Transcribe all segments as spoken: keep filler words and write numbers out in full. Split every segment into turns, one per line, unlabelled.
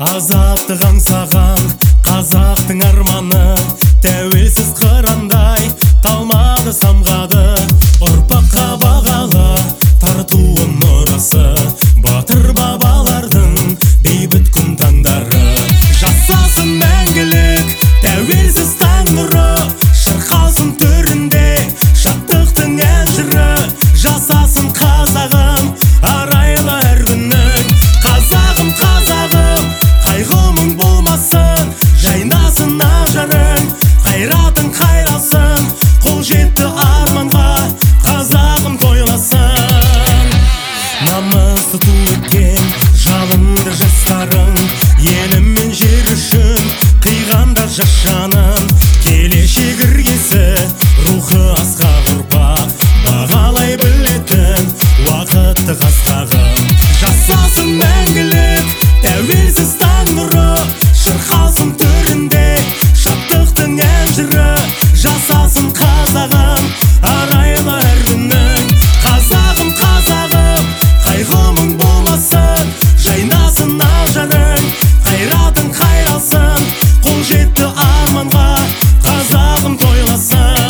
Азаттық аңсаған қазақтың арманы, тәуелсіз қырандай қалмады самғады. Ұрпаққа бағалы тартуын мұрасы, батыр бабалардың бейбіт күн таңдары. Жасасын мәңгілік тәуелсіз таң нұры, шырқалсын төрінде шаттықтың ән жыры. Жасасын қазағым арайлы әр күнің, қазағым қазағым қайғымың болмасын, жайнасын ақ жарың, қайратың қайрасын, қол жетті арманға қазағым тойласын. Намысы ту еткен жалынды жастарың, елім мен жер үшін қиғанда жас жанын. Келешек іргесі рухы асқақ ұрпақ, бағалай білетін уақытты қастағым. Жасасын мәңгілік тәуелсіз таң нұры, шырқалсын төрінде шаттықтың ән жыры. Жасасын қазағым арайлы әр күнің, қазағым қазағым қайғымың болмасын, жайнасын ақ жарың, қайратың қайрасын, қол жетті арманға қазағым тойласын.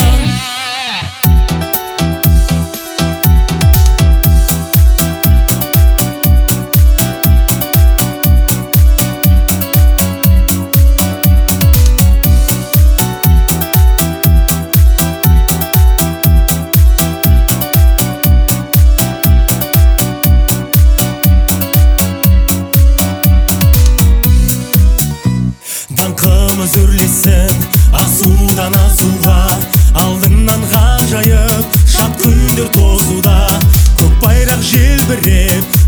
Даңқымыз үрлесін асудан асуға, алдыңнан ғажайып шат күндер тозуда. Көк байрақ желбіреп